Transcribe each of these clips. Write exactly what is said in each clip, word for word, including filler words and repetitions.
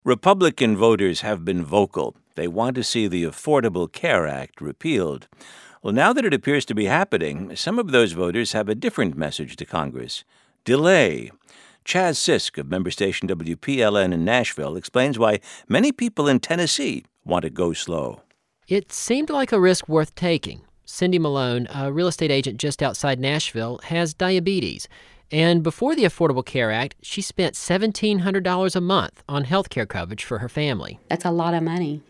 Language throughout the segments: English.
Republican voters have been vocal. They want to see the Affordable Care Act repealed. Well, now that it appears to be happening, some of those voters have a different message to Congress. Delay. Chaz Sisk of member station W P L N in Nashville explains why many people in Tennessee want to go slow. It seemed like a risk worth taking. Cindy Malone, a real estate agent just outside Nashville, has diabetes. And before the Affordable Care Act, she spent seventeen hundred dollars a month on health care coverage for her family. That's a lot of money.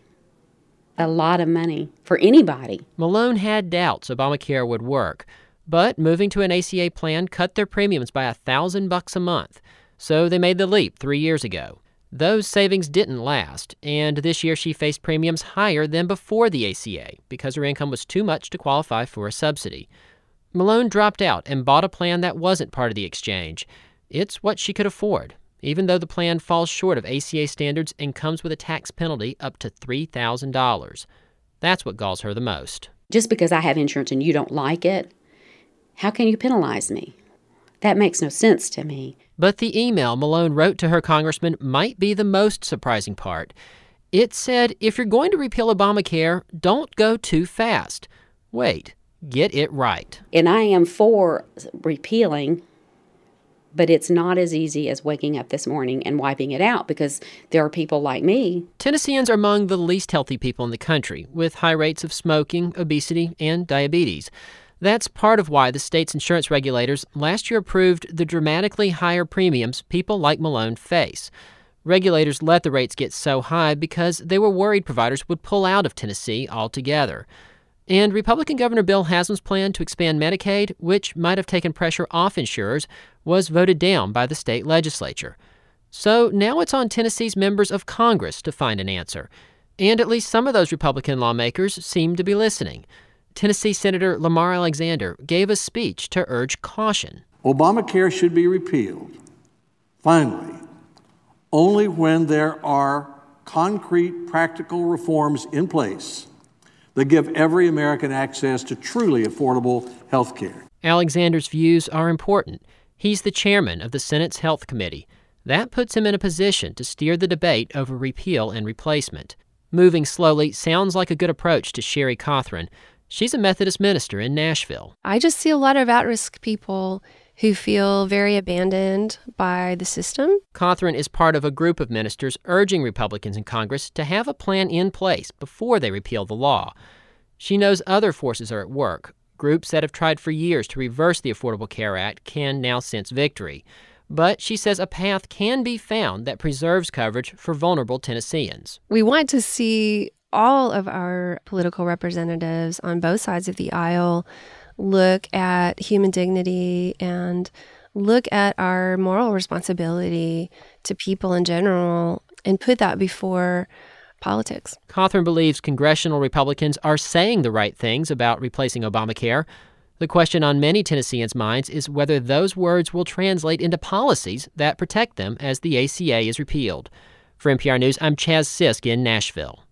A lot of money for anybody. Malone had doubts Obamacare would work, but moving to an A C A plan cut their premiums by a thousand bucks a month. So they made the leap three years ago. Those savings didn't last, and this year she faced premiums higher than before the A C A because her income was too much to qualify for a subsidy. Malone dropped out and bought a plan that wasn't part of the exchange. It's what she could afford, even though the plan falls short of A C A standards and comes with a tax penalty up to three thousand dollars. That's what galls her the most. Just because I have insurance and you don't like it, how can you penalize me? That makes no sense to me. But the email Malone wrote to her congressman might be the most surprising part. It said, if you're going to repeal Obamacare, don't go too fast. Wait, get it right. And I am for repealing, but it's not as easy as waking up this morning and wiping it out because there are people like me. Tennesseans are among the least healthy people in the country, with high rates of smoking, obesity, and diabetes. That's part of why the state's insurance regulators last year approved the dramatically higher premiums people like Malone face. Regulators let the rates get so high because they were worried providers would pull out of Tennessee altogether. And Republican Governor Bill Haslam's plan to expand Medicaid, which might have taken pressure off insurers, was voted down by the state legislature. So now it's on Tennessee's members of Congress to find an answer. And at least some of those Republican lawmakers seem to be listening. Tennessee Senator Lamar Alexander gave a speech to urge caution. Obamacare should be repealed, finally, only when there are concrete, practical reforms in place that give every American access to truly affordable health care. Alexander's views are important. He's the chairman of the Senate's Health Committee. That puts him in a position to steer the debate over repeal and replacement. Moving slowly sounds like a good approach to Sherry Cothran. She's a Methodist minister in Nashville. I just see a lot of at-risk people who feel very abandoned by the system. Cothran is part of a group of ministers urging Republicans in Congress to have a plan in place before they repeal the law. She knows other forces are at work. Groups that have tried for years to reverse the Affordable Care Act can now sense victory. But she says a path can be found that preserves coverage for vulnerable Tennesseans. We want to see all of our political representatives on both sides of the aisle look at human dignity and look at our moral responsibility to people in general and put that before politics. Cothran believes congressional Republicans are saying the right things about replacing Obamacare. The question on many Tennesseans' minds is whether those words will translate into policies that protect them as the A C A is repealed. For N P R News, I'm Chaz Sisk in Nashville.